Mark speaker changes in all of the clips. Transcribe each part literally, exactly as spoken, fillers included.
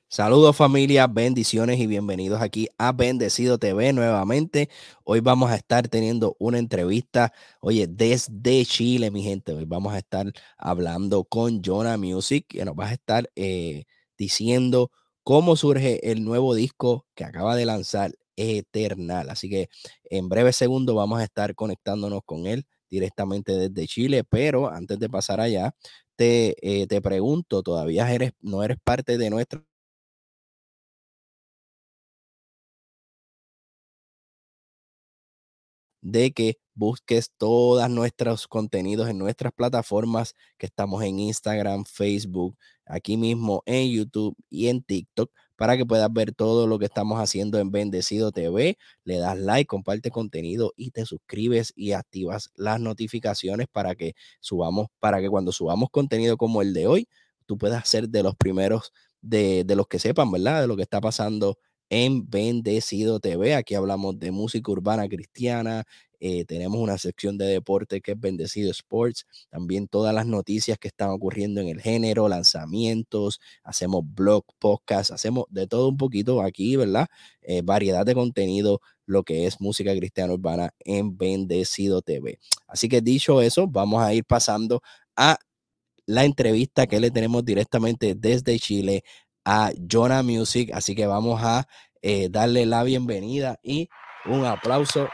Speaker 1: Saludos familia, bendiciones y bienvenidos aquí a Bendecido T V nuevamente. Hoy vamos a estar teniendo una entrevista, oye, desde Chile, mi gente. Hoy vamos a estar hablando con Jonah Music, que nos va a estar eh, diciendo cómo surge el nuevo disco que acaba de lanzar, Eternal. Así que en breve segundo vamos a estar conectándonos con él directamente desde Chile, pero antes de pasar allá, te, eh, te pregunto, ¿todavía eres, no eres parte de nuestra de que busques todos nuestros contenidos en nuestras plataformas que estamos en Instagram, Facebook, aquí mismo en YouTube y en TikTok para que puedas ver todo lo que estamos haciendo en Bendecido T V. Le das like, comparte contenido y te suscribes y activas las notificaciones para que subamos, para que cuando subamos contenido como el de hoy, tú puedas ser de los primeros de, de los que sepan, ¿verdad? De lo que está pasando en Bendecido T V. Aquí hablamos de música urbana cristiana, eh, tenemos una sección de deporte que es Bendecido Sports, también todas las noticias que están ocurriendo en el género, lanzamientos, hacemos blog, podcast, hacemos de todo un poquito aquí, ¿verdad? Eh, variedad de contenido, lo que es música cristiana urbana en Bendecido T V. Así que dicho eso, vamos a ir pasando a la entrevista que le tenemos directamente desde Chile a Jonah Music. Así que vamos a eh, darle la bienvenida y un aplauso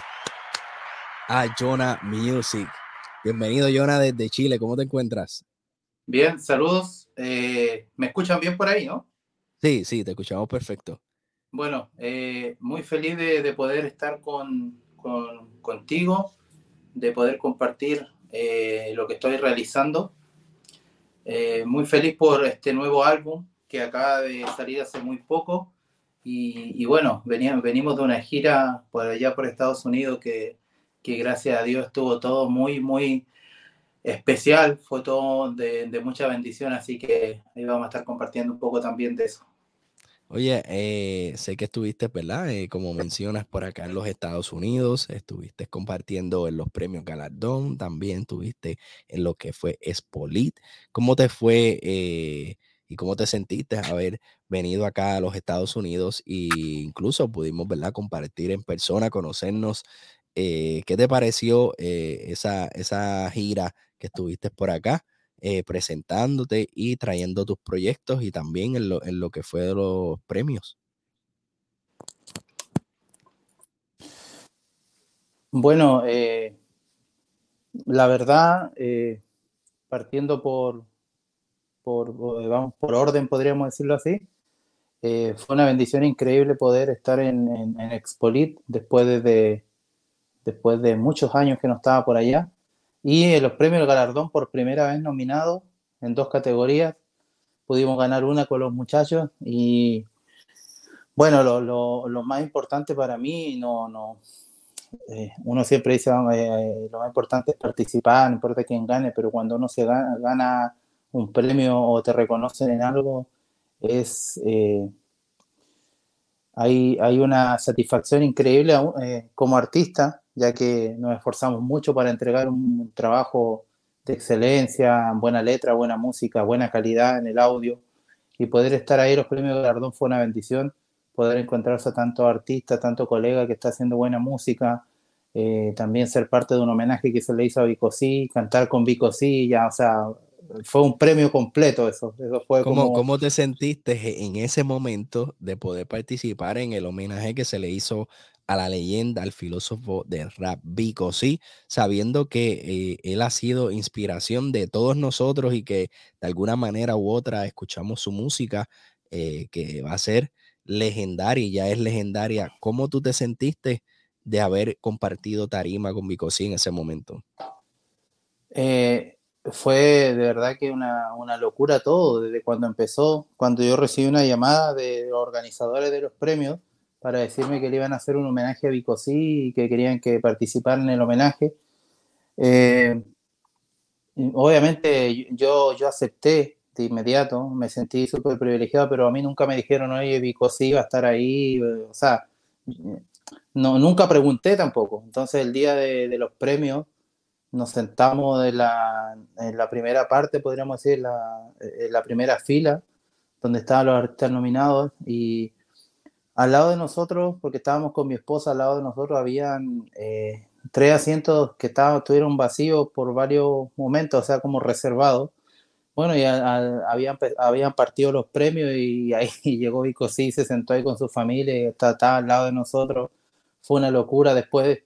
Speaker 1: a Jonah Music. Bienvenido, Jonah, desde Chile. ¿Cómo te encuentras?
Speaker 2: Bien, saludos. Eh, ¿me escuchan bien por ahí, no?
Speaker 1: Sí, sí, te escuchamos perfecto.
Speaker 2: Bueno, eh, muy feliz de, de poder estar con, con- contigo, de poder compartir eh, lo que estoy realizando. Eh, muy feliz por este nuevo álbum que acaba de salir hace muy poco. Y, y bueno, venía- venimos de una gira por allá por Estados Unidos que, que gracias a Dios estuvo todo muy, muy especial, fue todo de, de mucha bendición, así que ahí vamos a estar compartiendo un poco también de eso.
Speaker 1: Oye, eh, sé que estuviste, ¿verdad? Eh, como mencionas por acá en los Estados Unidos, estuviste compartiendo en los premios Galardón, también estuviste en lo que fue Expolit. ¿Cómo te fue eh, y cómo te sentiste haber venido acá a los Estados Unidos e incluso pudimos, ¿verdad? Compartir en persona, conocernos. Eh, ¿qué te pareció eh, esa, esa gira que estuviste por acá? Eh, presentándote y trayendo tus proyectos y también en lo, en lo que fue de los premios.
Speaker 2: Bueno, eh, la verdad, eh, partiendo por, por, eh, vamos, por orden, podríamos decirlo así, eh, fue una bendición increíble poder estar en, en, en Expolit después de, de- después de muchos años que no estaba por allá. Y en los premios del Galardón, por primera vez nominado en dos categorías, pudimos ganar una con los muchachos. Y bueno, lo, lo, lo más importante para mí, no, no, eh, uno siempre dice, vamos, eh, lo más importante es participar, no importa quién gane, pero cuando uno se gana, gana un premio o te reconocen en algo, es, eh, hay, hay una satisfacción increíble eh, como artista, ya que nos esforzamos mucho para entregar un trabajo de excelencia, buena letra, buena música, buena calidad en el audio, y poder estar ahí en los premios de Galardón fue una bendición, poder encontrarse a tanto artista, tanto colega que está haciendo buena música, eh, también ser parte de un homenaje que se le hizo a Vico Sí, cantar con Vico Sí, ya, o sea, fue un premio completo eso, eso fue
Speaker 1: ¿Cómo,
Speaker 2: como.
Speaker 1: cómo te sentiste en ese momento de poder participar en el homenaje que se le hizo a la leyenda, al filósofo del rap Vico Sí, sabiendo que eh, él ha sido inspiración de todos nosotros y que de alguna manera u otra escuchamos su música, eh, que va a ser legendaria y ya es legendaria? ¿Cómo tú te sentiste de haber compartido tarima con Vico Sí en ese momento?
Speaker 2: Eh, Fue de verdad que una, una locura todo, desde cuando empezó, cuando yo recibí una llamada de los organizadores de los premios para decirme que le iban a hacer un homenaje a Vico Sí y que querían que participara en el homenaje. Eh, Obviamente yo, yo acepté de inmediato, me sentí súper privilegiado, pero a mí nunca me dijeron, oye, Vico Sí va a estar ahí, o sea, no, nunca pregunté tampoco. Entonces el día de, de los premios nos sentamos en la, en la primera parte, podríamos decir, la, en la primera fila, donde estaban los artistas nominados, y al lado de nosotros, porque estábamos con mi esposa, al lado de nosotros habían eh, tres asientos que estaban, estuvieron vacíos por varios momentos, o sea, como reservados. Bueno, y a- a- habían, pe- habían partido los premios y ahí llegó Vico sí, se sentó ahí con su familia y está, estaba al lado de nosotros. Fue una locura. Después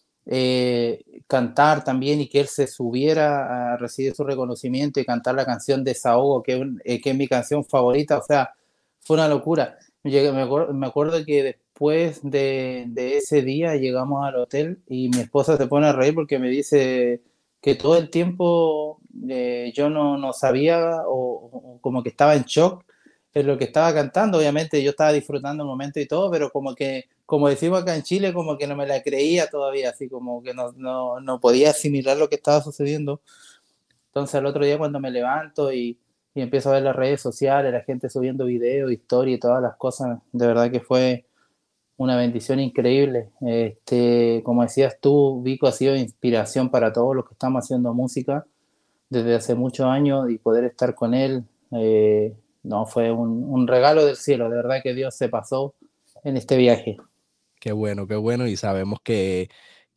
Speaker 2: eh, cantar también y que él se subiera a recibir su reconocimiento y cantar la canción Desahogo, que es, un- eh, que es mi canción favorita, o sea, fue una locura. Llegué- me, acuerdo, me acuerdo que después de, de ese día llegamos al hotel y mi esposa se pone a reír porque me dice que todo el tiempo eh, yo no, no sabía o, o como que estaba en shock en lo que estaba cantando. Obviamente yo estaba disfrutando el momento y todo, pero como que, como decimos acá en Chile, como que no me la creía todavía, así como que no, no, no podía asimilar lo que estaba sucediendo. Entonces el otro día cuando me levanto y, y empiezo a ver las redes sociales, la gente subiendo videos, historia y todas las cosas, de verdad que fue una bendición increíble. Este, como decías tú, Vico ha sido inspiración para todos los que estamos haciendo música desde hace muchos años, y poder estar con él, eh, no, fue un, un regalo del cielo. De verdad que Dios se pasó en este viaje.
Speaker 1: Qué bueno, qué bueno. Y sabemos que,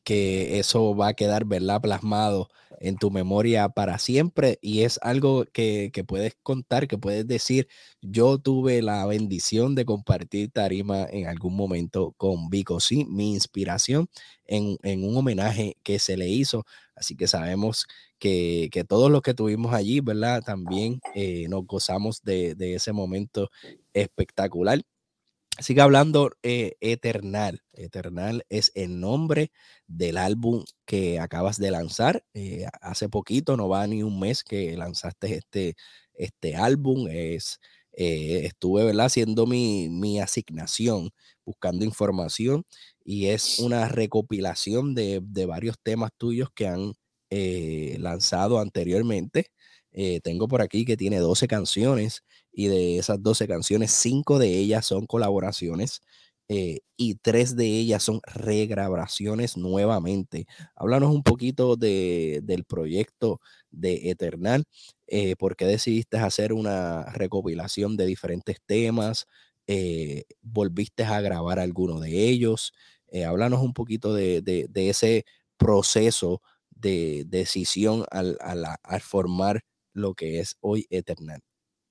Speaker 1: que eso va a quedar, ¿verdad? Plasmado en tu memoria para siempre. Y es algo que, que puedes contar, que puedes decir, yo tuve la bendición de compartir tarima en algún momento con Vico, sí, mi inspiración en, en un homenaje que se le hizo. Así que sabemos que, que todos los que tuvimos allí, ¿verdad? También eh, nos gozamos de, de ese momento espectacular. Sigue hablando eh, Eternal. Eternal es el nombre del álbum que acabas de lanzar. Eh, hace poquito, no va ni un mes que lanzaste este, este álbum. Es, eh, estuve, ¿verdad? Haciendo mi, mi asignación, buscando información, y es una recopilación de, de varios temas tuyos que han eh, lanzado anteriormente. Eh, tengo por aquí que tiene doce canciones, y de esas doce canciones, cinco de ellas son colaboraciones, eh, y tres de ellas son regrabaciones nuevamente. Háblanos un poquito de, del proyecto de Eternal, eh, por qué decidiste hacer una recopilación de diferentes temas, eh, volviste a grabar alguno de ellos. Eh, háblanos un poquito de, de, de ese proceso de decisión al, al, al formar lo que es hoy Eternal.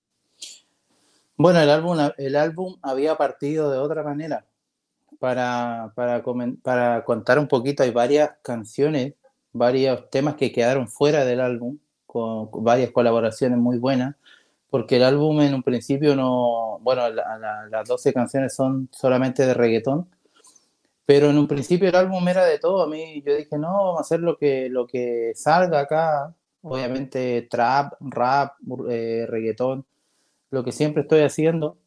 Speaker 2: Bueno, el álbum, el álbum había partido de otra manera. Para, para, comen- para contar un poquito, hay varias canciones, varios temas que quedaron fuera del álbum, con, con varias colaboraciones muy buenas, porque el álbum en un principio no, bueno, la- la- las doce canciones son solamente de reggaetón, pero en un principio el álbum era de todo. A mí yo dije, no, vamos a hacer lo que, lo que salga acá, obviamente trap, rap, eh, reggaetón, lo que siempre estoy haciendo,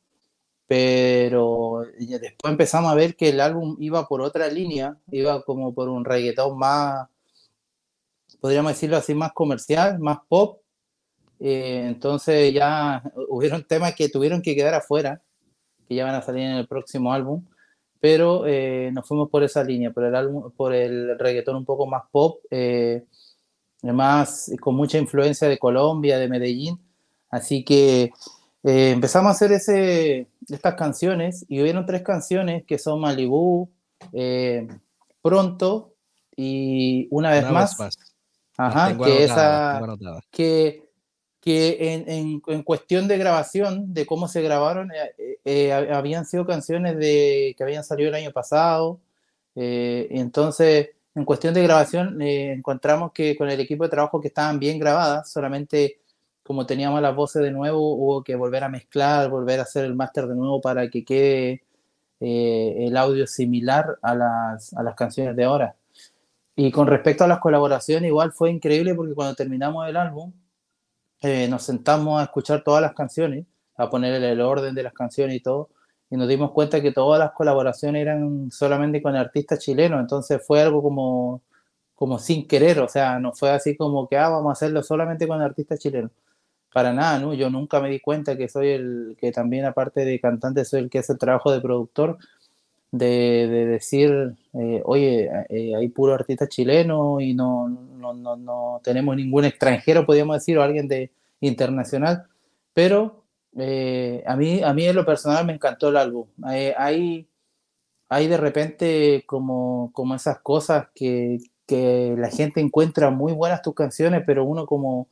Speaker 2: pero después empezamos a ver que el álbum iba por otra línea, iba como por un reggaetón más, podríamos decirlo así, más comercial, más pop. Eh, entonces ya hubieron temas que tuvieron que quedar afuera, que ya van a salir en el próximo álbum, pero eh, nos fuimos por esa línea, por el álbum, por el reggaetón un poco más pop, eh, además con mucha influencia de Colombia, de Medellín. Así que eh, empezamos a hacer ese, estas canciones, y hubieron tres canciones que son Malibú, eh, Pronto y Una vez
Speaker 1: Una vez
Speaker 2: más.
Speaker 1: más, las
Speaker 2: Ajá,
Speaker 1: tengo
Speaker 2: que
Speaker 1: anotadas, las tengo
Speaker 2: esa,
Speaker 1: anotadas.
Speaker 2: que, que en, en, en cuestión de grabación, de cómo se grabaron, eh, eh, habían sido canciones de, que habían salido el año pasado. Eh, entonces, en cuestión de grabación, eh, encontramos que con el equipo de trabajo que estaban bien grabadas, solamente como teníamos las voces de nuevo, hubo que volver a mezclar, volver a hacer el máster de nuevo para que quede eh, el audio similar a las, a las canciones de ahora. Y con respecto a las colaboraciones, igual fue increíble porque cuando terminamos el álbum, eh, nos sentamos a escuchar todas las canciones, a poner el orden de las canciones y todo, y nos dimos cuenta que todas las colaboraciones eran solamente con artistas chilenos. Entonces fue algo como, como sin querer, o sea, no fue así como que, ah, vamos a hacerlo solamente con artistas chilenos. Para nada, ¿no? Yo nunca me di cuenta que soy el que también, aparte de cantante, soy el que hace el trabajo de productor, de, de decir, eh, oye, eh, hay puro artista chileno y no, no, no, no tenemos ningún extranjero, podríamos decir, o alguien de internacional, pero Eh, a mí, a mí en lo personal me encantó el álbum. Eh, hay, hay de repente como, como esas cosas que, que la gente encuentra muy buenas tus canciones, pero uno como,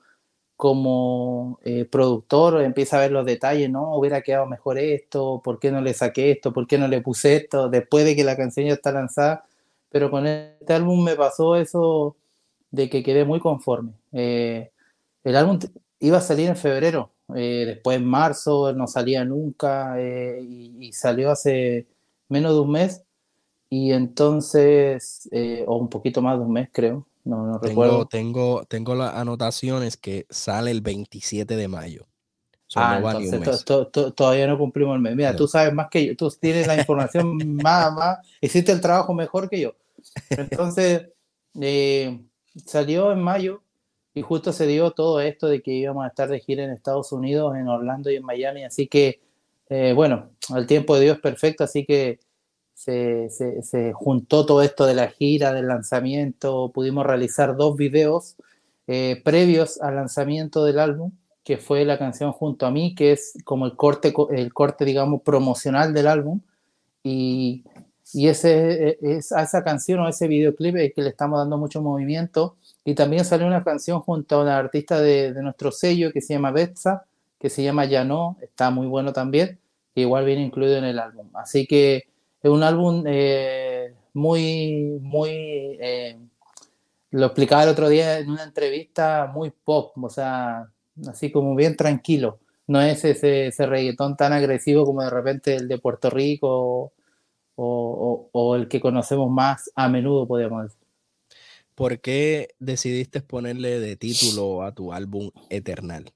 Speaker 2: como eh, productor empieza a ver los detalles, ¿no? Hubiera quedado mejor esto, ¿por qué no le saqué esto? ¿Por qué no le puse esto? Después de que la canción ya está lanzada. Pero con este álbum me pasó eso de que quedé muy conforme. Eh, el álbum t- iba a salir en febrero, eh, después en marzo no salía nunca, eh, y, y salió hace menos de un mes, y entonces, eh, o un poquito más de un mes creo, no, no
Speaker 1: Tengo,
Speaker 2: recuerdo.
Speaker 1: tengo, tengo las anotaciones que sale el veintisiete de mayo. Eso
Speaker 2: Ah,
Speaker 1: no va ni un
Speaker 2: entonces to-
Speaker 1: mes.
Speaker 2: to- to- todavía no cumplimos el mes. Mira, tú
Speaker 1: No.
Speaker 2: sabes más que yo, tú tienes la información más, más, hiciste el trabajo mejor que yo. Entonces, eh, salió en mayo y justo se dio todo esto de que íbamos a estar de gira en Estados Unidos, en Orlando y en Miami. Así que, eh, bueno, el tiempo de Dios es perfecto, así que se, se, se juntó todo esto de la gira, del lanzamiento. Pudimos realizar dos videos eh, previos al lanzamiento del álbum, que fue la canción Junto a mí, que es como el corte, el corte digamos, promocional del álbum. Y, y ese, es, a esa canción o ese videoclip es que le estamos dando mucho movimiento. Y también salió una canción junto a una artista de, de nuestro sello que se llama Betsa, que se llama Ya No, está muy bueno también, que igual viene incluido en el álbum. Así que es un álbum eh, muy, muy, eh, lo explicaba el otro día en una entrevista, muy pop, o sea, así como bien tranquilo. No es ese, ese reggaetón tan agresivo como de repente el de Puerto Rico o, o, o el que conocemos más a menudo, podríamos decir.
Speaker 1: ¿Por qué decidiste ponerle de título a tu álbum Eternal?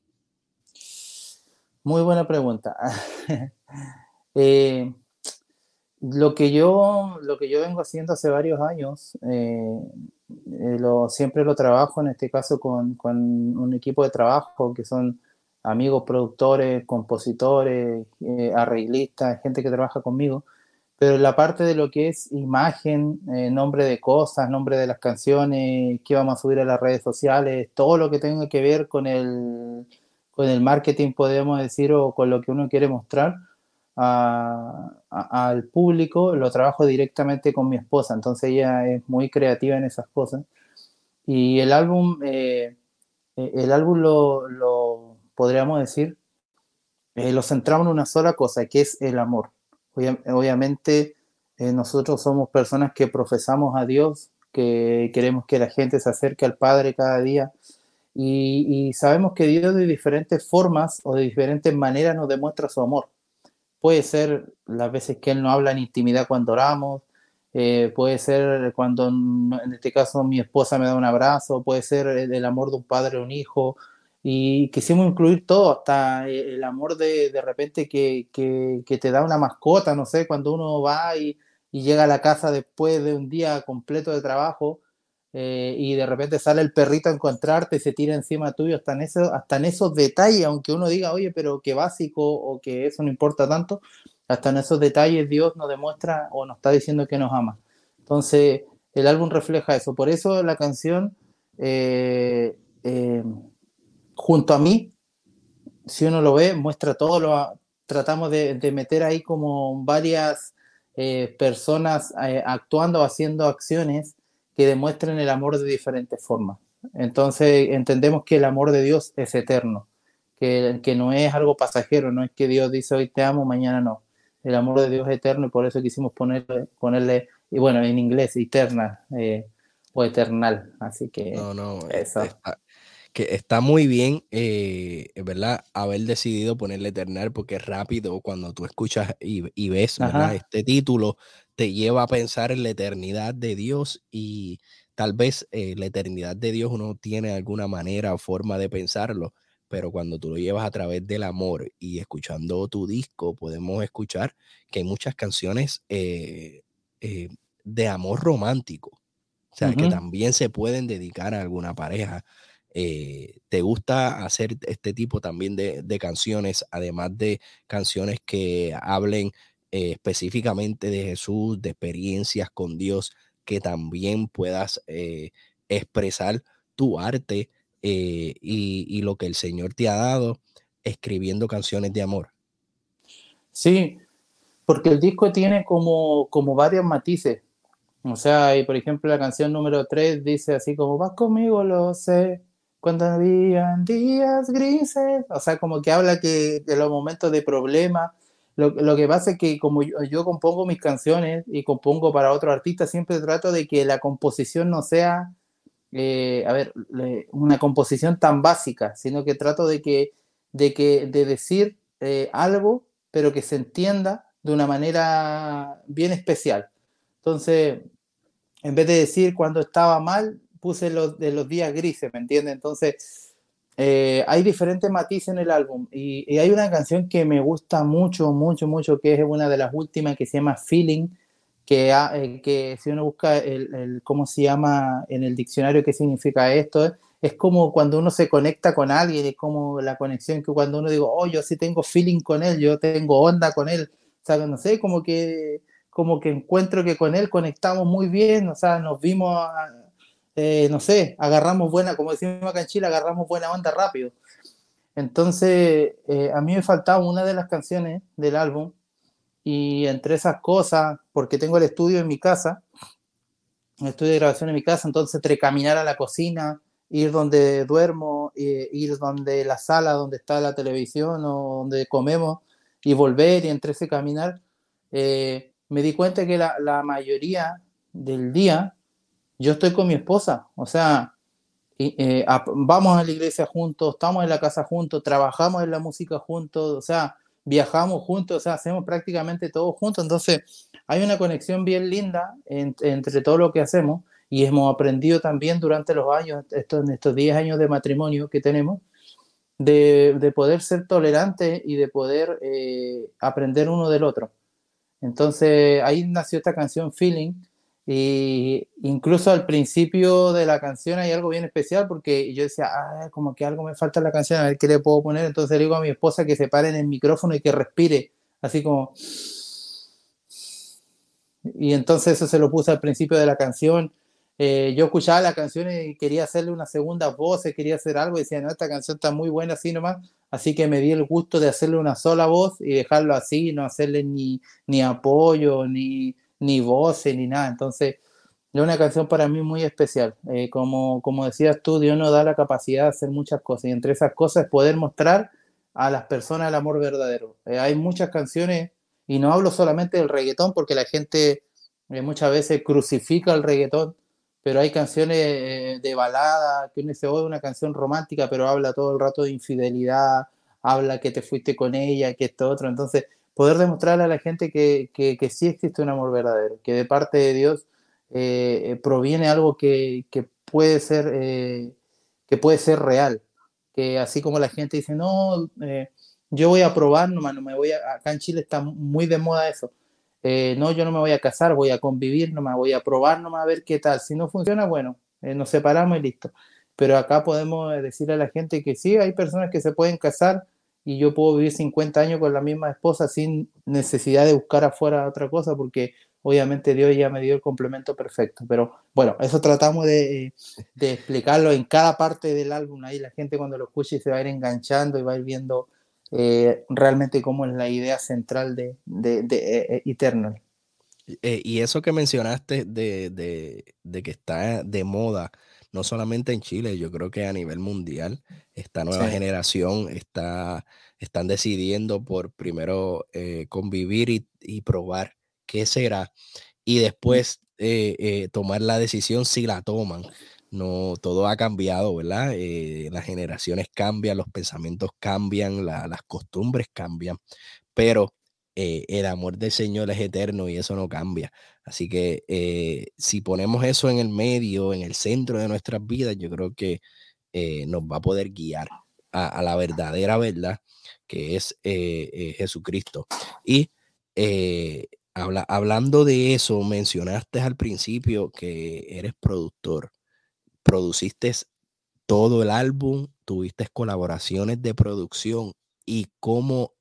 Speaker 2: Muy buena pregunta. eh, lo, que yo, lo que yo vengo haciendo hace varios años, eh, eh, lo, siempre lo trabajo en este caso con, con un equipo de trabajo que son amigos, productores, compositores, eh, arreglistas, gente que trabaja conmigo, pero la parte de lo que es imagen, eh, nombre de cosas, nombre de las canciones, qué vamos a subir a las redes sociales, todo lo que tenga que ver con el, con el marketing, podemos decir, o con lo que uno quiere mostrar a- a- al público, lo trabajo directamente con mi esposa, entonces ella es muy creativa en esas cosas. Y el álbum, eh, eh, el álbum lo, lo podríamos decir, eh, lo centramos en una sola cosa, que es el amor. Obvia- obviamente, eh, nosotros somos personas que profesamos a Dios, que queremos que la gente se acerque al Padre cada día, y, y sabemos que Dios de diferentes formas o de diferentes maneras nos demuestra su amor. Puede ser las veces que Él nos habla en intimidad cuando oramos, eh, puede ser cuando, en este caso, mi esposa me da un abrazo, puede ser el, el amor de un padre a un hijo, y quisimos incluir todo, hasta el amor de, de repente que, que, que te da una mascota, no sé, cuando uno va y, y llega a la casa después de un día completo de trabajo, eh, y de repente sale el perrito a encontrarte y se tira encima tuyo, hasta en, eso, hasta en esos detalles, aunque uno diga, oye, pero qué básico o que eso no importa tanto, hasta en esos detalles Dios nos demuestra o nos está diciendo que nos ama. Entonces, el álbum refleja eso. Por eso la canción, eh, eh, junto a mí, si uno lo ve, muestra todo, lo tratamos de, de meter ahí como varias eh, personas eh, actuando, haciendo acciones que demuestren el amor de diferentes formas. Entonces entendemos que el amor de Dios es eterno, que, que no es algo pasajero, no es que Dios dice hoy te amo, mañana no. El amor de Dios es eterno y por eso quisimos ponerle, ponerle y bueno, en inglés, eterna eh, o eternal. Así que
Speaker 1: No, no, este,
Speaker 2: eso.
Speaker 1: está, que está muy bien, eh, ¿verdad? Haber decidido ponerle Eternal porque es rápido cuando tú escuchas y, y ves, ¿verdad?
Speaker 2: Ajá.
Speaker 1: Este título te lleva a pensar en la eternidad de Dios y tal vez eh, la eternidad de Dios uno tiene alguna manera o forma de pensarlo, pero cuando tú lo llevas a través del amor y escuchando tu disco, podemos escuchar que hay muchas canciones eh, eh, de amor romántico. O sea, que
Speaker 2: Uh-huh.
Speaker 1: también se pueden dedicar a alguna pareja. Eh, ¿te gusta hacer este tipo también de, de canciones, además de canciones que hablen eh, específicamente de Jesús, de experiencias con Dios, que también puedas eh, expresar tu arte eh, y, y lo que el Señor te ha dado? escribiendo canciones de amor.
Speaker 2: Sí, porque el disco tiene como, como varios matices. O sea, y por ejemplo la canción número tres dice así como, vas conmigo, lo sé, cuando habían días grises. O sea, como que habla que de los momentos de problema. Lo, lo que pasa es que como yo, yo compongo mis canciones y compongo para otro artista, siempre trato de que la composición no sea, eh, a ver, le, una composición tan básica, sino que trato de que, de que, de decir eh, algo, pero que se entienda de una manera bien especial. Entonces, en vez de decir cuando estaba mal, puse los de los días grises, ¿me entiendes? Entonces, eh, hay diferentes matices en el álbum y, y, hay una canción que me gusta mucho, mucho, mucho, que es una de las últimas que se llama Feeling, que, eh, que si uno busca el, el, cómo se llama en el diccionario, qué significa esto, es, es como cuando uno se conecta con alguien, es como la conexión que cuando uno digo, oh, yo sí tengo feeling con él, yo tengo onda con él, o sea, no sé, como que como que encuentro que con él conectamos muy bien, o sea, nos vimos, eh, no sé, agarramos buena, como decimos acá en Chile, agarramos buena onda rápido. Entonces, eh, a mí me faltaba una de las canciones del álbum y entre esas cosas, porque tengo el estudio en mi casa, el estudio de grabación en mi casa, entonces entre caminar a la cocina, ir donde duermo, eh, ir donde la sala donde está la televisión o donde comemos y volver y entre ese caminar, eh, me di cuenta que la, la mayoría del día yo estoy con mi esposa, o sea, y, eh, a, vamos a la iglesia juntos, estamos en la casa juntos, trabajamos en la música juntos, o sea, viajamos juntos, o sea, hacemos prácticamente todo juntos, entonces hay una conexión bien linda en, entre todo lo que hacemos y hemos aprendido también durante los años, estos, en estos diez años de matrimonio que tenemos, de, de poder ser tolerantes y de poder eh, aprender uno del otro. Entonces ahí nació esta canción Feeling y incluso al principio de la canción hay algo bien especial porque yo decía, ah, como que algo me falta en la canción, a ver qué le puedo poner. Entonces le digo a mi esposa que se pare en el micrófono y que respire, así como... Y entonces eso se lo puse al principio de la canción. Eh, yo escuchaba la canción y quería hacerle una segunda voz, quería hacer algo y decía, no, esta canción está muy buena así nomás. Así que me di el gusto de hacerle una sola voz y dejarlo así, no hacerle ni, ni apoyo, ni, ni voces, ni nada. Entonces, es una canción para mí muy especial. Eh, como, como decías tú, Dios nos da la capacidad de hacer muchas cosas y entre esas cosas poder mostrar a las personas el amor verdadero. Eh, hay muchas canciones y no hablo solamente del reggaetón porque la gente eh, muchas veces crucifica el reggaetón, pero hay canciones eh, de balada que uno dice, oh, es una canción romántica, pero habla todo el rato de infidelidad, habla que te fuiste con ella, que esto otro. Entonces, poder demostrarle a la gente que, que, que sí existe un amor verdadero, que de parte de Dios eh, proviene algo que, que puede ser, eh, que puede ser real. Que así como la gente dice, no, eh, yo voy a probar nomás, no me voy a, acá en Chile está muy de moda eso. Eh, no, yo no me voy a casar, voy a convivir nomás, voy a probar nomás a ver qué tal. Si no funciona, bueno, eh, nos separamos y listo. Pero acá podemos decirle a la gente que sí, hay personas que se pueden casar y yo puedo vivir cincuenta años con la misma esposa sin necesidad de buscar afuera otra cosa porque obviamente Dios ya me dio el complemento perfecto. Pero bueno, eso tratamos de, de explicarlo en cada parte del álbum. Ahí la gente cuando lo escuche se va a ir enganchando y va a ir viendo eh, realmente cómo es la idea central de, de, de eh, Eternal.
Speaker 1: Eh, y eso que mencionaste de, de, de que está de moda, no solamente en Chile, yo creo que a nivel mundial, esta nueva
Speaker 2: Sí.
Speaker 1: generación está, están decidiendo por primero eh, convivir y, y probar qué será y después eh, eh, tomar la decisión si la toman. No, todo ha cambiado, ¿verdad? Eh, las generaciones cambian, los pensamientos cambian, la- las costumbres cambian, pero eh, el amor del Señor es eterno y eso no cambia. Así que eh, si ponemos eso en el medio, en el centro de nuestras vidas, yo creo que eh, nos va a poder guiar a, a la verdadera verdad que es eh, eh, Jesucristo. Y eh, habla, hablando de eso, mencionaste al principio que eres productor, produciste todo el álbum, tuviste colaboraciones de producción y cómo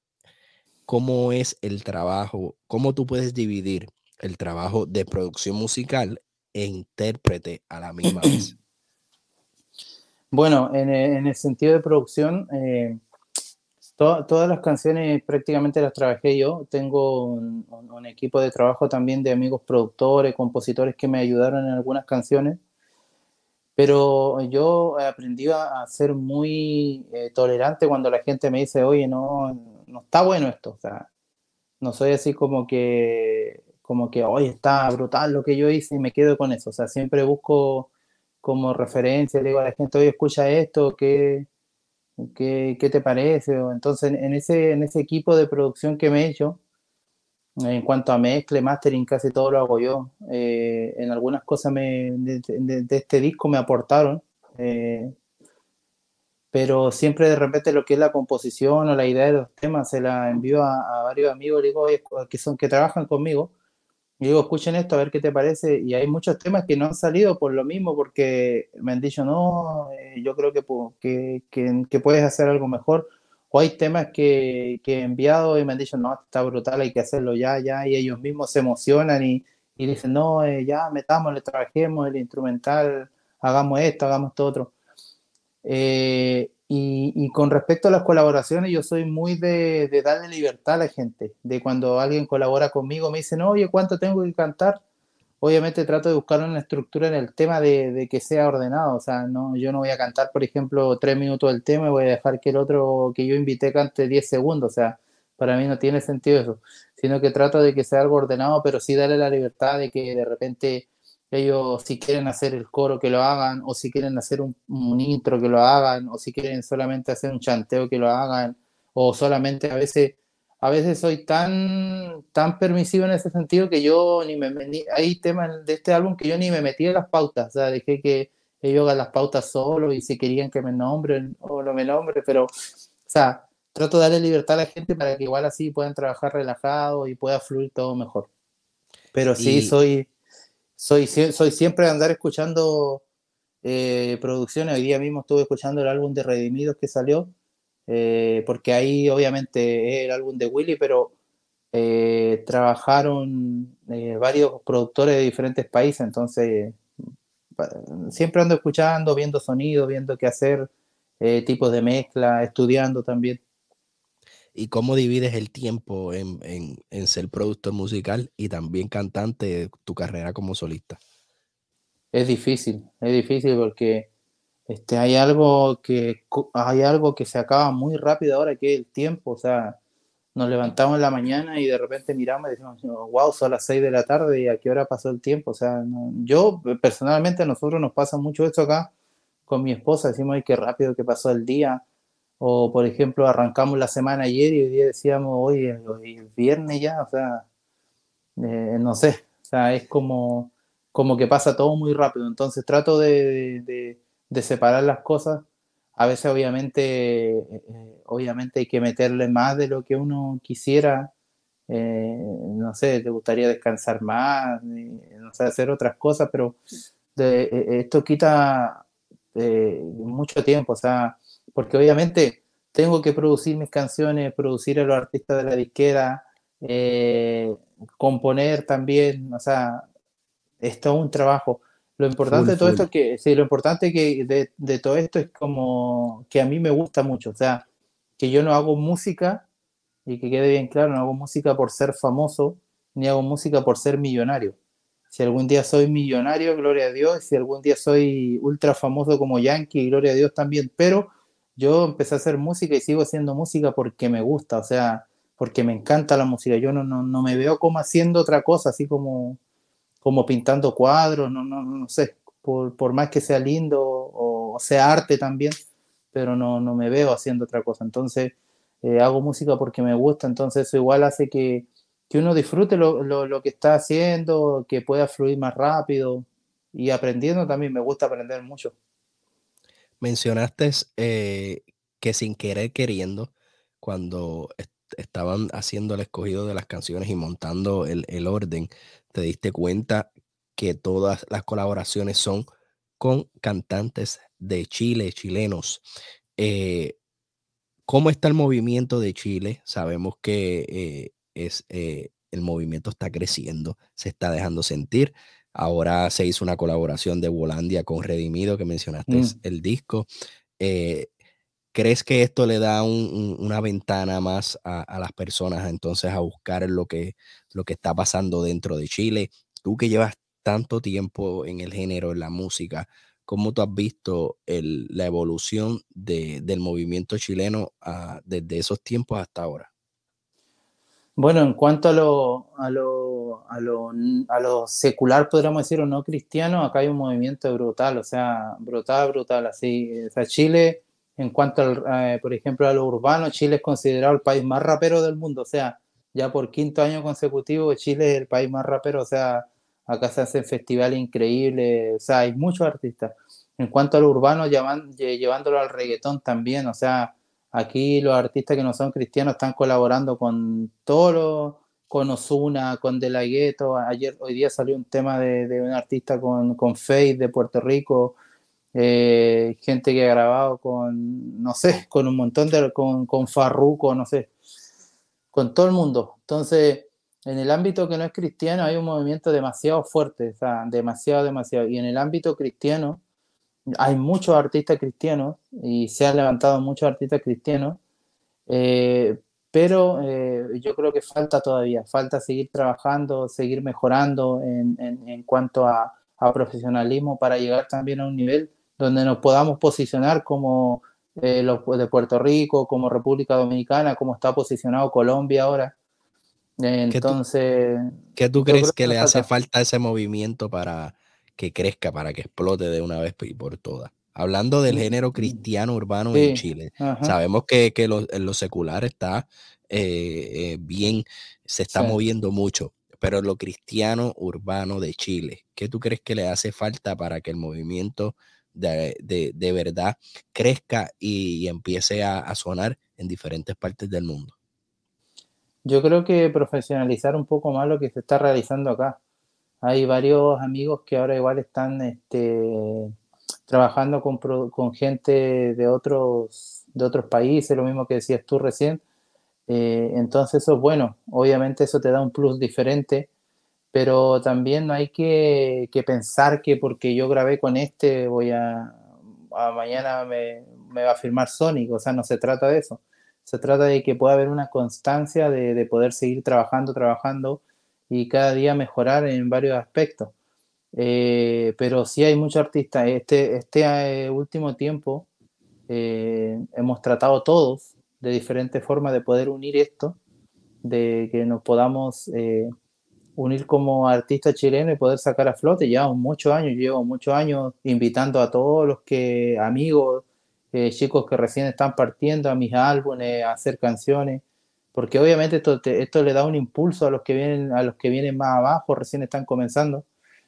Speaker 1: cómo es el trabajo, cómo tú puedes dividir el trabajo de producción musical e intérprete a la misma vez.
Speaker 2: Bueno, en, en, el sentido de producción, eh, To- todas las canciones prácticamente las trabajé yo. Tengo un, un- un equipo de trabajo también de amigos productores, compositores que me ayudaron en algunas canciones, pero yo aprendí a, a ser muy eh, tolerante cuando la gente me dice, oye, no, no está bueno esto. O sea, no soy así como que, como que, oye, está brutal lo que yo hice y me quedo con eso. O sea, siempre busco como referencia, le digo a la gente, oye, escucha esto, ¿qué, qué, qué te parece? O entonces, en ese, en ese equipo de producción que me he hecho, en cuanto a mezcla, y mastering, casi todo lo hago yo. Eh, en algunas cosas me, de, de- de este disco me aportaron, eh, pero siempre de repente lo que es la composición o la idea de los temas se la envío a, a varios amigos, le digo, oye, que son que trabajan conmigo, y digo, escuchen esto, a ver qué te parece. Y hay muchos temas que no han salido por lo mismo, porque me han dicho, no, eh, yo creo que, pu- que, que, que puedes hacer algo mejor. O hay temas que, que he enviado y me han dicho, no, está brutal, hay que hacerlo ya, ya. Y ellos mismos se emocionan y, y dicen, no, eh, ya, metámosle, trabajemos el instrumental, hagamos esto, hagamos esto otro. Eh, y, y con respecto a las colaboraciones, yo soy muy de, de darle libertad a la gente, de cuando alguien colabora conmigo, me dicen, oye, ¿cuánto tengo que cantar? Obviamente trato de buscar una estructura en el tema de, de que sea ordenado, o sea, no, yo no voy a cantar, por ejemplo, tres minutos del tema y voy a dejar que el otro que yo invité cante diez segundos, o sea, para mí no tiene sentido eso, sino que trato de que sea algo ordenado, pero sí darle la libertad de que de repente ellos si quieren hacer el coro que lo hagan, o si quieren hacer un, un intro que lo hagan, o si quieren solamente hacer un chanteo que lo hagan, o solamente a veces a veces soy tan, tan permisivo en ese sentido que yo ni me, ni- hay temas de este álbum que yo ni me metí en las pautas, o sea, dejé que ellos hagan las pautas solo y si querían que me nombren o no me nombren, pero, o sea, trato de darle libertad a la gente para que igual así puedan trabajar relajado y pueda fluir todo mejor. Pero sí,
Speaker 1: Y,
Speaker 2: soy, soy, sie- soy siempre de andar escuchando eh, producciones. Hoy día mismo estuve escuchando el álbum de Redimidos que salió, eh, porque ahí obviamente es el álbum de Willy, pero eh, trabajaron eh, varios productores de diferentes países, entonces pa- siempre ando escuchando, viendo sonidos, viendo qué hacer, eh, tipos de mezcla, estudiando también.
Speaker 1: y cómo divides el tiempo en, en, en ser productor musical y también cantante, tu carrera como solista.
Speaker 2: Es difícil, es difícil porque este, hay algo que, cu- hay algo que se acaba muy rápido ahora, que es el tiempo, o sea, nos levantamos en la mañana y de repente miramos y decimos, wow, son las seis de la tarde y a qué hora pasó el tiempo. O sea, no- yo personalmente a nosotros nos pasa mucho esto acá con mi esposa, decimos, ay, qué rápido que pasó el día. O, por ejemplo, arrancamos la semana ayer y hoy día decíamos, hoy, hoy es viernes ya, o sea, eh, no sé, o sea, es como, como que pasa todo muy rápido. Entonces trato de, de- de separar las cosas. A veces, obviamente, eh, eh, obviamente hay que meterle más de lo que uno quisiera. Eh, no sé, te gustaría descansar más, eh, no sé, hacer otras cosas, pero de- eh, esto quita eh, mucho tiempo, o sea, porque obviamente tengo que producir mis canciones, producir a los artistas de la disquera, eh, componer también, o sea, es todo un trabajo. Lo importante
Speaker 1: Full,
Speaker 2: de todo esto
Speaker 1: full.
Speaker 2: es que, sí, lo importante que de, de todo esto es como que a mí me gusta mucho, o sea, que yo no hago música, y que quede bien claro, no hago música por ser famoso, ni hago música por ser millonario. Si algún día soy millonario, gloria a Dios, si algún día soy ultra famoso como Yankee, gloria a Dios también, pero yo empecé a hacer música y sigo haciendo música porque me gusta, o sea, porque me encanta la música. Yo no, no, no me veo como haciendo otra cosa, así como, como pintando cuadros, no, no, no sé, por, por más que sea lindo o, o sea arte también, pero no, no me veo haciendo otra cosa. Entonces, eh, hago música porque me gusta, entonces eso igual hace que, que uno disfrute lo, lo, lo que está haciendo, que pueda fluir más rápido y aprendiendo también, me gusta aprender mucho.
Speaker 1: Mencionaste eh, que sin querer queriendo, cuando est- estaban haciendo el escogido de las canciones y montando el, el orden, te diste cuenta que todas las colaboraciones son con cantantes de Chile, chilenos. Eh, ¿Cómo está el movimiento de Chile? Sabemos que eh, es, eh, el movimiento está creciendo, se está dejando sentir. Ahora se hizo una colaboración de Volandia con Redimido, que mencionaste es
Speaker 2: Mm.
Speaker 1: el disco. Eh, ¿crees que esto le da un- un- una ventana más a, a las personas entonces a buscar lo que, lo que está pasando dentro de Chile? Tú que llevas tanto tiempo en el género, en la música, ¿cómo tú has visto el- la evolución de- del movimiento chileno ah, desde esos tiempos hasta ahora?
Speaker 2: Bueno, en cuanto a lo, a lo, a lo, a lo secular, podríamos decir, o no cristiano, acá hay un movimiento brutal, o sea, brutal, brutal, así. O sea, Chile, en cuanto, al, eh, por ejemplo, a lo urbano, Chile es considerado el país más rapero del mundo, o sea, ya por quinto año consecutivo, Chile es el país más rapero, o sea, acá se hacen festivales increíbles, o sea, hay muchos artistas. En cuanto a lo urbano, llevan, llevándolo al reggaetón también, o sea, aquí los artistas que no son cristianos están colaborando con Toro, con Ozuna, con De La Ghetto. Ayer, hoy día salió un tema de, de un artista con, con Faith de Puerto Rico. Eh, gente que ha grabado con, no sé, con un montón de, con, con Farruko, no sé, con todo el mundo. Entonces, en el ámbito que no es cristiano hay un movimiento demasiado fuerte, o sea, demasiado, demasiado. Y en el ámbito cristiano hay muchos artistas cristianos y se han levantado muchos artistas cristianos, eh, pero eh, yo creo que falta todavía, falta seguir trabajando, seguir mejorando en, en, en cuanto a, a, profesionalismo para llegar también a un nivel donde nos podamos posicionar como eh, los de Puerto Rico, como República Dominicana, como está posicionado Colombia ahora.
Speaker 1: ¿Qué tú,
Speaker 2: Entonces,
Speaker 1: qué tú
Speaker 2: yo
Speaker 1: crees
Speaker 2: creo
Speaker 1: que
Speaker 2: que
Speaker 1: le
Speaker 2: nos
Speaker 1: hace
Speaker 2: falta.
Speaker 1: falta a ese movimiento para que crezca, para que explote de una vez y por todas? Hablando del género cristiano urbano en
Speaker 2: Sí,
Speaker 1: Chile,
Speaker 2: ajá,
Speaker 1: sabemos que, que lo, en lo secular está eh, eh, bien, se está
Speaker 2: sí.
Speaker 1: moviendo mucho, pero en lo cristiano urbano de Chile, ¿qué tú crees que le hace falta para que el movimiento de, de, de verdad crezca y, y empiece a, a sonar en diferentes partes del mundo?
Speaker 2: Yo creo que profesionalizar un poco más lo que se está realizando acá. Hay varios amigos que ahora igual están este, trabajando con, pro- con gente de otros, de otros países, lo mismo que decías tú recién. Eh, entonces eso es bueno, obviamente eso te da un plus diferente, pero también no hay que, que pensar que porque yo grabé con este voy a, a mañana me, me va a firmar Sonic, o sea, no se trata de eso. Se trata de que pueda haber una constancia de, de poder seguir trabajando, trabajando y cada día mejorar en varios aspectos. Eh, pero sí hay muchos artistas. Este, este eh, último tiempo eh, hemos tratado todos de diferentes formas de poder unir esto, de que nos podamos eh, unir como artista chileno y poder sacar a flote. Llevamos muchos años, llevo muchos años invitando a todos los que, amigos, eh, chicos que recién están partiendo a mis álbumes, a hacer canciones, porque obviamente esto, te- esto le da un impulso a los que vienen, a los que vienen más abajo, recién están comenzando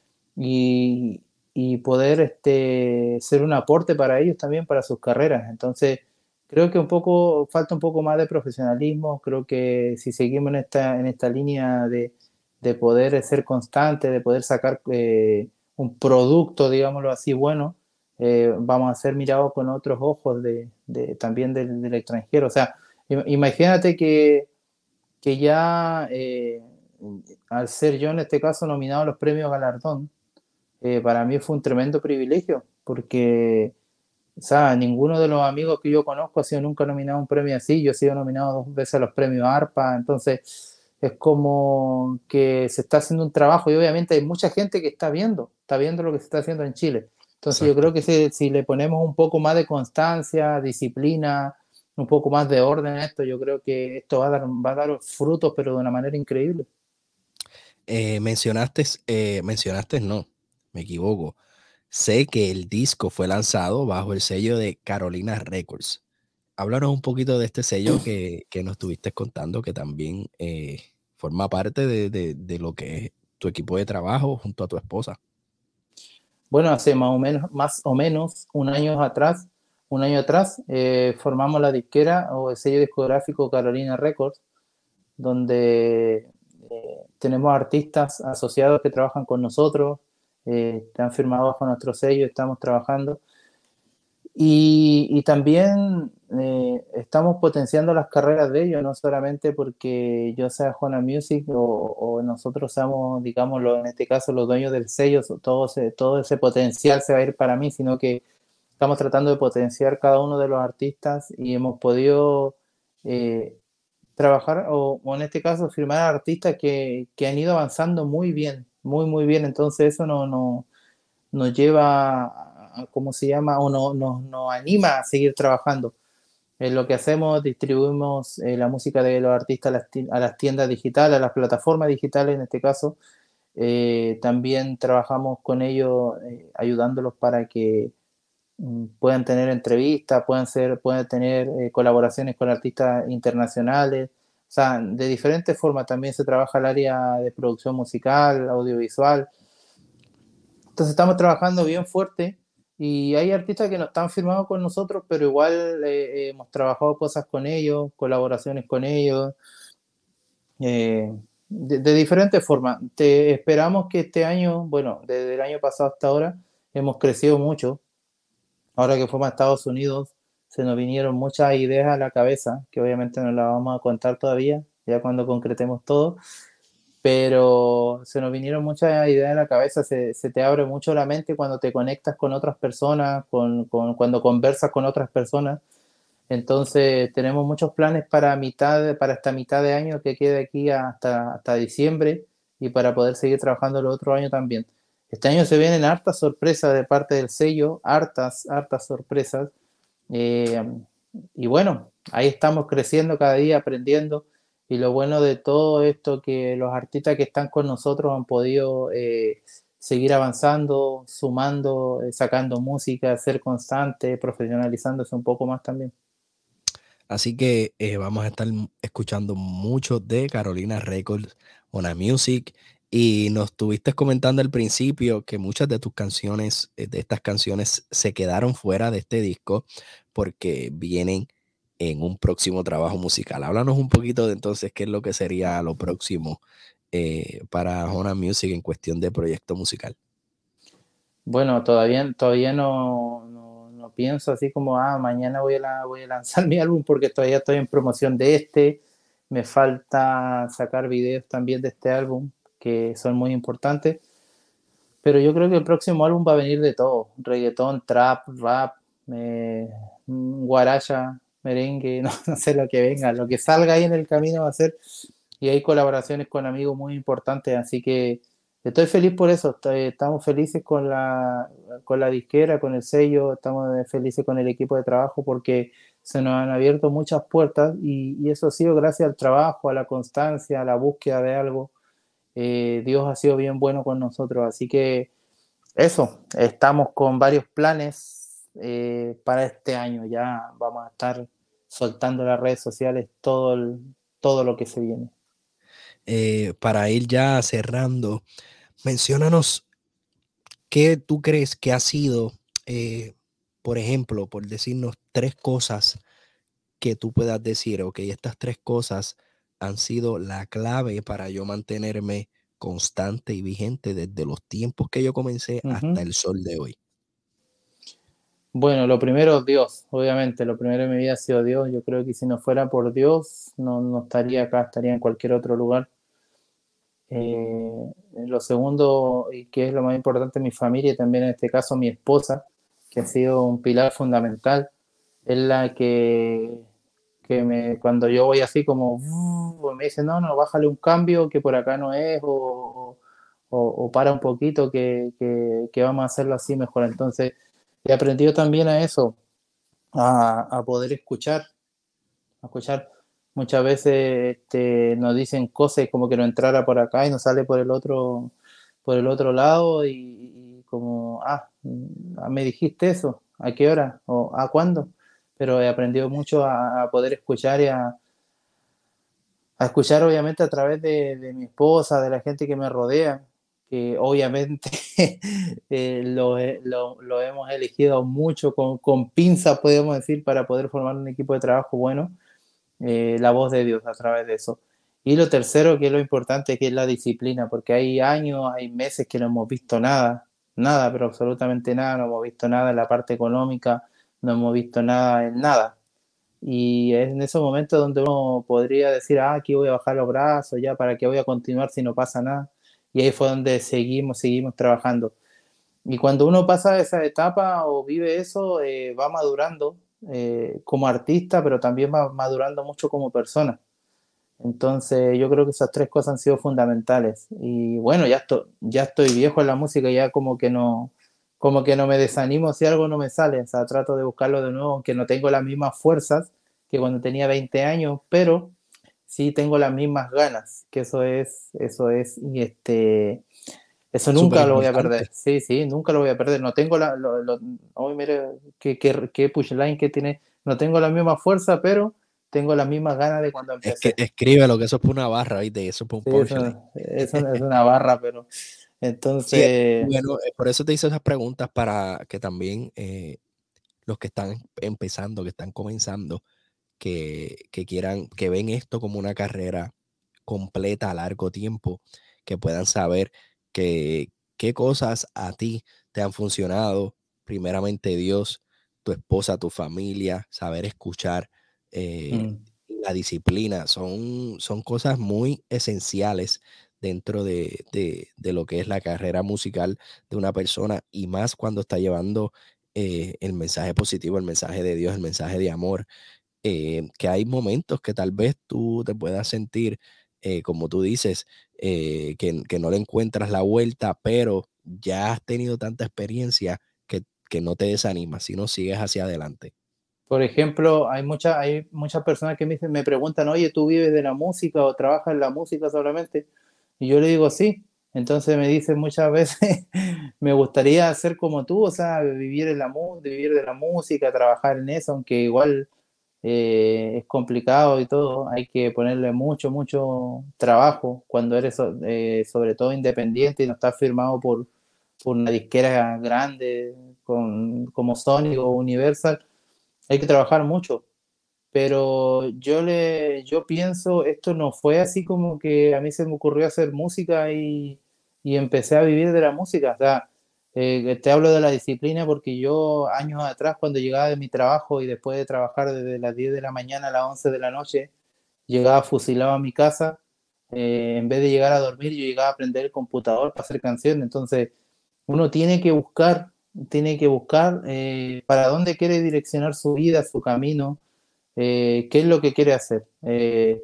Speaker 2: y, y poder este, ser un aporte para ellos también, para sus carreras. Entonces, creo que un poco, falta un poco más de profesionalismo, creo que si seguimos en esta, en esta línea de, de poder ser constante, de poder sacar eh, un producto, digámoslo así, bueno, eh, vamos a ser mirados con otros ojos de, de también del, del extranjero. O sea, im- imagínate que, que ya, eh, al ser yo en este caso nominado a los premios Galardón, eh, para mí fue un tremendo privilegio, porque, o sea, ninguno de los amigos que yo conozco ha sido nunca nominado a un premio así. Yo he sido nominado dos veces a los premios ARPA, entonces es como que se está haciendo un trabajo y obviamente hay mucha gente que está viendo, está viendo lo que se está haciendo en Chile. Entonces yo creo
Speaker 1: Exacto.
Speaker 2: que si, si le ponemos un poco más de constancia, disciplina, un poco más de orden a esto, yo creo que esto va a dar, va a dar frutos, pero de una manera increíble.
Speaker 1: Eh, mencionaste, eh, mencionaste, no, me equivoco. Sé que el disco fue lanzado bajo el sello de Carolina Records. Háblanos un poquito de este sello que, que nos estuviste contando, que también eh, forma parte de, de- de lo que es tu equipo de trabajo junto a tu esposa.
Speaker 2: Bueno, hace más o menos, más o menos un año atrás, un año atrás, eh, formamos la disquera o el sello discográfico Carolina Records, donde eh, tenemos artistas asociados que trabajan con nosotros, eh, están firmados bajo nuestro sello, estamos trabajando. Y, y también eh, estamos potenciando las carreras de ellos, no solamente porque yo sea Juana Music o, o nosotros seamos, digámoslo, en este caso los dueños del sello, todo ese, todo ese potencial se va a ir para mí, sino que estamos tratando de potenciar cada uno de los artistas y hemos podido eh, trabajar o, o en este caso firmar artistas que, que han ido avanzando muy bien, muy, muy bien. Entonces eso no, no, nos lleva a, a, ¿cómo se llama? O no, nos, nos anima a seguir trabajando. En lo que hacemos, distribuimos eh, la música de los artistas a las, a las tiendas digitales, a las plataformas digitales en este caso. Eh, también trabajamos con ellos eh, ayudándolos para que mm, puedan tener entrevistas, puedan, ser, puedan tener eh, colaboraciones con artistas internacionales. O sea, de diferentes formas también se trabaja el área de producción musical, audiovisual. Entonces estamos trabajando bien fuerte y hay artistas que no están firmados con nosotros, pero igual eh, hemos trabajado cosas con ellos, colaboraciones con ellos, eh, de, de diferentes formas. Te esperamos que este año, bueno, desde el año pasado hasta ahora, hemos crecido mucho. Ahora que fuimos a Estados Unidos, se nos vinieron muchas ideas a la cabeza, que obviamente no las vamos a contar todavía, ya cuando concretemos todo, pero se nos vinieron muchas ideas en la cabeza, se, se te abre mucho la mente cuando te conectas con otras personas, con, con, cuando conversas con otras personas. Entonces tenemos muchos planes para, mitad, de- para esta mitad de año que quede aquí hasta, hasta diciembre y para poder seguir trabajando el otro año también. Este año se vienen hartas sorpresas de parte del sello, hartas, hartas sorpresas. Eh, y bueno, ahí estamos creciendo cada día, aprendiendo. Y lo bueno de todo esto que los artistas que están con nosotros han podido eh, seguir avanzando, sumando, eh, sacando música, ser constante, profesionalizándose un poco más también.
Speaker 1: Así que eh, vamos a estar escuchando mucho de Carolina Records, Ona Music. Y nos estuviste comentando al principio que muchas de tus canciones, eh, de estas canciones, se quedaron fuera de este disco porque vienen en un próximo trabajo musical. Háblanos un poquito de entonces qué es lo que sería lo próximo eh, para Ona Music en cuestión de proyecto musical.
Speaker 2: Bueno, todavía, todavía no, no, no pienso así como, ah, mañana voy a, la- voy a lanzar mi álbum porque todavía estoy en promoción de este. Me falta sacar videos también de este álbum que son muy importantes. Pero yo creo que el próximo álbum va a venir de todo: reggaetón, trap, rap, eh, mm, guaracha, merengue, no, no sé lo que venga, lo que salga ahí en el camino va a ser. Y hay colaboraciones con amigos muy importantes, así que estoy feliz por eso. Estoy- estamos felices con la, con la disquera, con el sello, estamos felices con el equipo de trabajo porque se nos han abierto muchas puertas y, y eso ha sido gracias al trabajo, a la constancia, a la búsqueda de algo. Eh, Dios ha sido bien bueno con nosotros, así que eso, estamos con varios planes eh, para este año. Ya vamos a estar soltando las redes sociales todo, el- todo lo que se viene.
Speaker 1: Eh, para ir ya cerrando, menciónanos qué tú crees que ha sido, eh, por ejemplo, por decirnos tres cosas que tú puedas decir, ok, estas tres cosas han sido la clave para yo mantenerme constante y vigente desde los tiempos que yo comencé hasta
Speaker 2: Ujú.
Speaker 1: el sol de hoy.
Speaker 2: Bueno, lo primero, Dios, obviamente, lo primero en mi vida ha sido Dios. Yo creo que si no fuera por Dios, no, no estaría acá, estaría en cualquier otro lugar. Eh, lo segundo, y que es lo más importante, mi familia, y también en este caso mi esposa, que ha sido un pilar fundamental. Es la que, que me, cuando yo voy así como, "Uh", me dice, no, no, bájale un cambio que por acá no es, o, o, o para un poquito que, que, que vamos a hacerlo así mejor. Entonces, he aprendido también a eso, a, a poder escuchar, a escuchar. Muchas veces este, nos dicen cosas como que no entrara por acá y nos sale por el otro, por el otro lado y, y como, ah, mm, me dijiste eso, ¿a qué hora? ¿O a cuándo? Pero he aprendido mucho a, a poder escuchar y a, a escuchar obviamente a través de, de mi esposa, de la gente que me rodea, que obviamente eh, lo, he- lo- lo hemos elegido mucho con, con pinzas, podemos decir, para poder formar un equipo de trabajo bueno, eh, la voz de Dios a través de eso. Y lo tercero, que es lo importante, que es la disciplina, porque hay años, hay meses que no hemos visto nada, nada, pero absolutamente nada, no hemos visto nada en la parte económica, no hemos visto nada en nada. Y es en esos momentos donde uno podría decir, ah, aquí voy a bajar los brazos, ya, ¿para qué voy a continuar si no pasa nada? Y ahí fue donde seguimos, seguimos trabajando. y cuando uno pasa esa etapa o vive eso, eh, va madurando eh, como artista, pero también va madurando mucho como persona. Entonces, yo creo que esas tres cosas han sido fundamentales. Y bueno, ya estoy, ya estoy viejo en la música, ya como que no, como que no me desanimo si algo no me sale. O sea, trato de buscarlo de nuevo, aunque no tengo las mismas fuerzas que cuando tenía veinte años, pero sí tengo las mismas ganas, que eso es, eso es, y este, eso
Speaker 1: Súper
Speaker 2: nunca lo voy a perder.
Speaker 1: importante.
Speaker 2: Sí, sí, nunca lo voy a perder. No tengo la, lo, lo, oh, mire, qué, qué, qué pushline que tiene. No tengo la misma fuerza, pero tengo las mismas ganas de cuando
Speaker 1: Es que
Speaker 2: empecé.
Speaker 1: escribe lo que eso es por una barra, ¿viste? Eso es por un
Speaker 2: Sí,
Speaker 1: punchline.
Speaker 2: eso, eso es una barra, pero
Speaker 1: Sí, es
Speaker 2: entonces,
Speaker 1: bueno, eh, por eso te hice esas preguntas para que también eh, los que están empezando, que están comenzando, que, que quieran, que ven esto como una carrera completa a largo tiempo, que puedan saber que qué cosas a ti te han funcionado, primeramente Dios, tu esposa, tu familia, saber escuchar, eh,
Speaker 2: mm,
Speaker 1: la disciplina, son, son cosas muy esenciales dentro de, de, de lo que es la carrera musical de una persona y más cuando está llevando eh, el mensaje positivo, el mensaje de Dios, el mensaje de amor, eh, que hay momentos que tal vez tú te puedas sentir, eh, como tú dices, eh, que, que no le encuentras la vuelta, pero ya has tenido tanta experiencia que, que no te desanimas, sino sigues hacia adelante.
Speaker 2: por ejemplo, hay muchas, hay muchas personas que me dicen, me preguntan, oye, ¿tú vives de la música o trabajas en la música solamente? Y yo le digo, sí. Entonces me dicen muchas veces, me gustaría ser como tú, o sea, vivir en la mu- vivir de la música, trabajar en eso, aunque igual eh, es complicado y todo, hay que ponerle mucho, mucho trabajo cuando eres so- eh, sobre todo independiente y no estás firmado por, por una disquera grande con, como Sony o Universal, hay que trabajar mucho. Pero yo le, yo pienso, esto no fue así como que a mí se me ocurrió hacer música y, y empecé a vivir de la música. O sea, eh, te hablo de la disciplina porque yo años atrás, cuando llegaba de mi trabajo y después de trabajar desde las diez de la mañana a las once de la noche, llegaba fusilado a mi casa, eh, en vez de llegar a dormir, yo llegaba a aprender el computador para hacer canciones. Entonces, uno tiene que buscar, tiene que buscar eh, para dónde quiere direccionar su vida, su camino, eh, qué es lo que quiere hacer. Eh,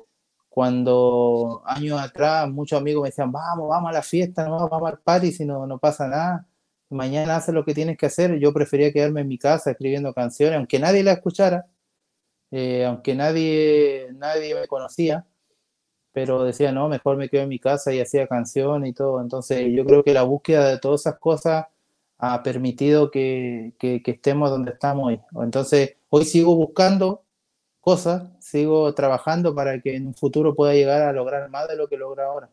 Speaker 2: cuando años atrás muchos amigos me decían, vamos, vamos a la fiesta, no vamos al party si no, no pasa nada, mañana haces lo que tienes que hacer, yo prefería quedarme en mi casa escribiendo canciones, aunque nadie la escuchara, eh, aunque nadie, nadie me conocía, pero decía, no, mejor me quedo en mi casa y hacía canciones y todo. Entonces yo creo que la búsqueda de todas esas cosas ha permitido que, que, que estemos donde estamos hoy. Entonces hoy sigo buscando cosas, sigo trabajando para que en un futuro pueda llegar a lograr más de lo que logra ahora.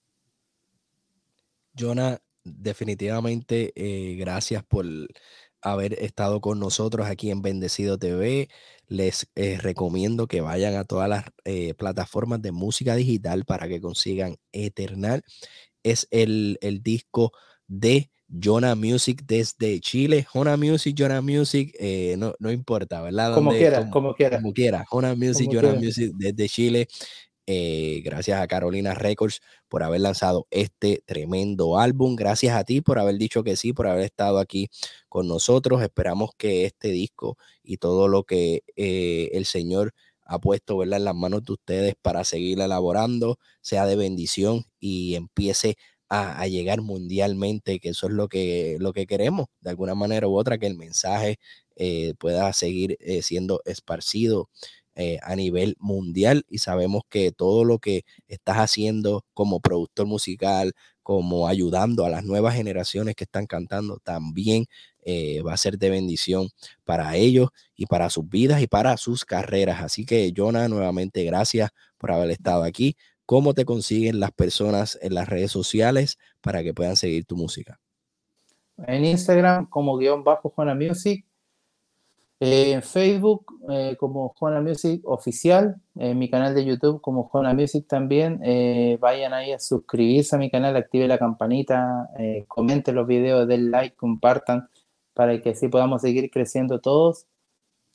Speaker 1: Jonah, definitivamente eh, gracias por haber estado con nosotros aquí en Bendecido T V. Les eh, recomiendo que vayan a todas las eh, plataformas de música digital para que consigan Eternal. Es el, el disco de Jonah Music desde Chile. Jonah Music, Jonah Music, eh, no, no importa, ¿verdad?
Speaker 2: Como
Speaker 1: Donde,
Speaker 2: quiera,
Speaker 1: como,
Speaker 2: como quiera,
Speaker 1: como quiera. Jonah Music,
Speaker 2: como
Speaker 1: Jonah
Speaker 2: quiera.
Speaker 1: Music desde Chile. Eh, gracias a Carolina Records por haber lanzado este tremendo álbum. Gracias a ti por haber dicho que sí, por haber estado aquí con nosotros. Esperamos que este disco y todo lo que eh, el Señor ha puesto, ¿verdad?, en las manos de ustedes para seguir elaborando sea de bendición y empiece a, a llegar mundialmente, que eso es lo que, lo que queremos, de alguna manera u otra, que el mensaje eh, pueda seguir eh, siendo esparcido eh, a nivel mundial, y sabemos que todo lo que estás haciendo como productor musical, como ayudando a las nuevas generaciones que están cantando, también eh, va a ser de bendición para ellos y para sus vidas y para sus carreras. Así que, Jonah, nuevamente gracias por haber estado aquí. ¿Cómo te consiguen las personas en las redes sociales para que puedan seguir tu música?
Speaker 2: En Instagram como guión bajo Juana Music, eh, en Facebook eh, como Juana Music Oficial, en mi canal de YouTube como Juana Music también. Eh, vayan ahí a suscribirse a mi canal, active la campanita, eh, comenten los videos, den like, compartan para que así podamos seguir creciendo todos.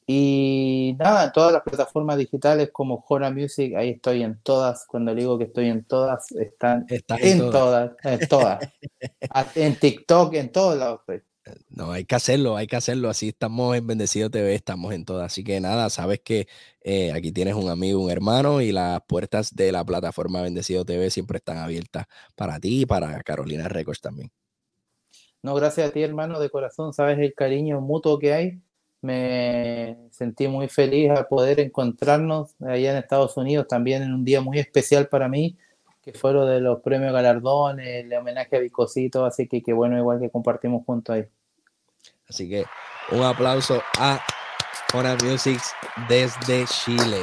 Speaker 2: Y nada, en todas las plataformas digitales como Jona Music, ahí estoy en todas. Cuando digo que estoy en todas, están
Speaker 1: Estás en
Speaker 2: en
Speaker 1: todas.
Speaker 2: todas, en todas. A- En TikTok, en todos lados estoy.
Speaker 1: No, hay que hacerlo, hay que hacerlo. Así estamos en Bendecido T V, estamos en todas. Así que nada, sabes que eh, aquí tienes un amigo, un hermano y las puertas de la plataforma Bendecido T V siempre están abiertas para ti y para Carolina Records también.
Speaker 2: No, gracias a ti, hermano, de corazón, sabes el cariño mutuo que hay. Me sentí muy feliz al poder encontrarnos allá en Estados Unidos, también en un día muy especial para mí, que fue lo de los premios galardones, el homenaje a Vicosito, así que qué bueno, igual que compartimos juntos ahí.
Speaker 1: Así que un aplauso a Jona Music desde Chile.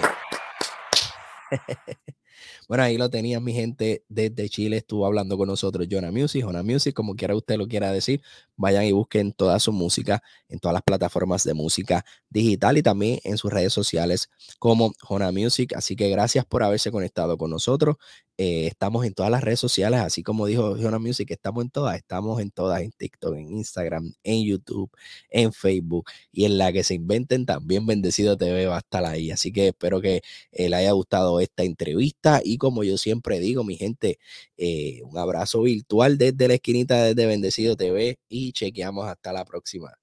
Speaker 1: Bueno, ahí lo tenían mi gente desde Chile, estuvo hablando con nosotros Jona Music, Jona Music, como quiera usted lo quiera decir, vayan y busquen toda su música en todas las plataformas de música digital y también en sus redes sociales como Jona Music. Así que gracias por haberse conectado con nosotros. Eh, estamos en todas las redes sociales, así como dijo Jona Music, estamos en todas, estamos en todas, en TikTok, en Instagram, en YouTube, en Facebook y en la que se inventen también Bendecido T V va a estar ahí. Así que espero que eh, le haya gustado esta entrevista y como yo siempre digo, mi gente, eh, un abrazo virtual desde la esquinita desde Bendecido T V y chequeamos hasta la próxima.